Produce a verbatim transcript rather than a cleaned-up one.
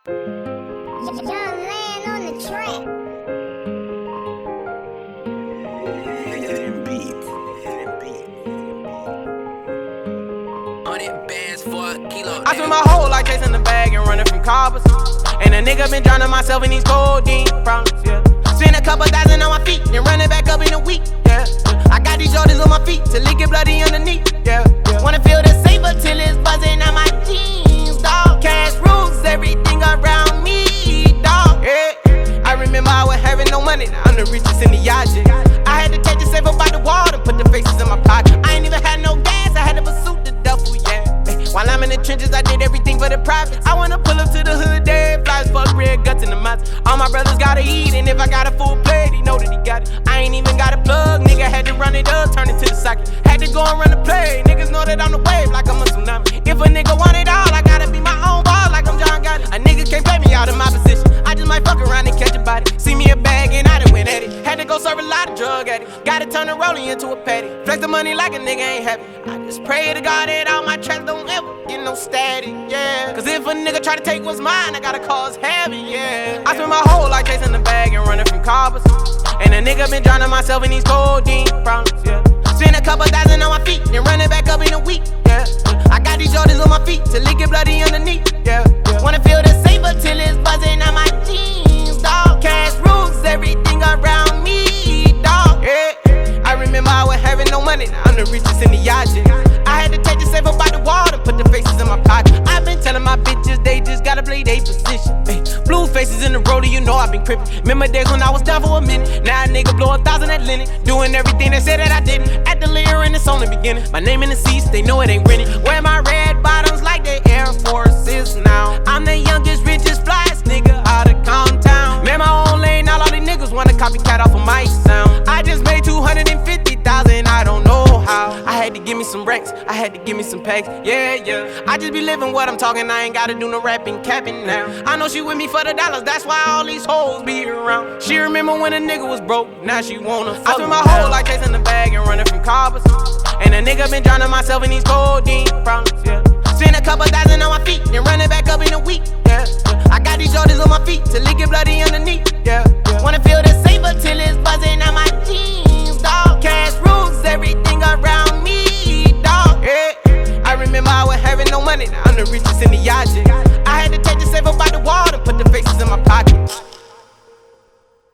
Young land on the track. I spend my whole life chasing the bag and running from coppers. And a nigga been drowning myself in these codeine problems, yeah. Spend a couple thousand on my feet, then running back up in a week, yeah. I got these Jordans on my feet till it get bloody underneath, yeah. Wanna feel the saber till it's buzzing on my jeans, dog. Cash rules everything around me, dog, yeah. I remember I was having no money, now I'm the richest in the yacht, yeah. I had to take the safe up by the wall and put the faces in my pocket. I ain't even had no gas, I had to pursue the duffel, yeah. While I'm in the trenches, I did everything for the profits. I wanna pull up to the hood, dead flies, fuck red guts in the mouth. All my brothers gotta eat, and if I got a full plate, he know that he got it. I ain't even got a plug, nigga had to run it up, turn it to the socket. Had to go and run the play, niggas know that I'm the wave like I'm a tsunami. If a nigga want it all, I gotta be my own boss like I'm John Gotti. A nigga can't play me out of my position, I just might fuck around and catch a body. See me a bag and I done went at it. Had to go serve a lot of drug addicts. Gotta turn the rolling into a patty. Flex the money like a nigga ain't happy. I just pray to God that all my tracks don't ever get no static, yeah. Cause if a nigga try to take what's mine, I gotta cause heavy, yeah. I spend my whole life chasing the bag and running from coppers. And a nigga been drowning myself in these codeine problems, yeah. Spend a couple thousand on my feet, then running back up in a week, yeah. I got these Jordans on my feet till it get bloody underneath, yeah. Wanna feel the saber till it's buzzing on my jeans, dog. Cash rules everything around me, dog, yeah. I remember I was having no money, now I'm the richest in the yacht, yeah. I had to take the safe up by the wall and put the faces in my pocket. I've been telling my bitches they just gotta play their position. Ay, blue faces in the roller, you know I've been crippin'. Remember days when I was down for a minute. Now a nigga blow a thousand at Lenny. Doing everything they said that I didn't. At the layer and it's on the beginning. My name in the seats, they know it ain't renting. Wear my red bottoms like the Air Forces now. I'm the youngest, richest, flyest nigga out of Comptown. Man, my own lane, all, all these niggas wanna copycat off of my sound. I just made two hundred fifty thousand, I don't know how. I had to give me some racks, I had to give me some packs, yeah, yeah. I just be living what I'm talking, I ain't gotta do no rapping, capping now. I know she with me for the dollars, that's why all these hoes be around. She remember when a nigga was broke, now she wanna fuck. I spend my whole life chasing the bag and running from coppers. And a nigga been drowning myself in these codeine problems, yeah. Spend a couple thousand on my feet, then running back up in a week, yeah. I got these Jordans on my feet till it get bloody underneath, yeah. Wanna feel the saber till it's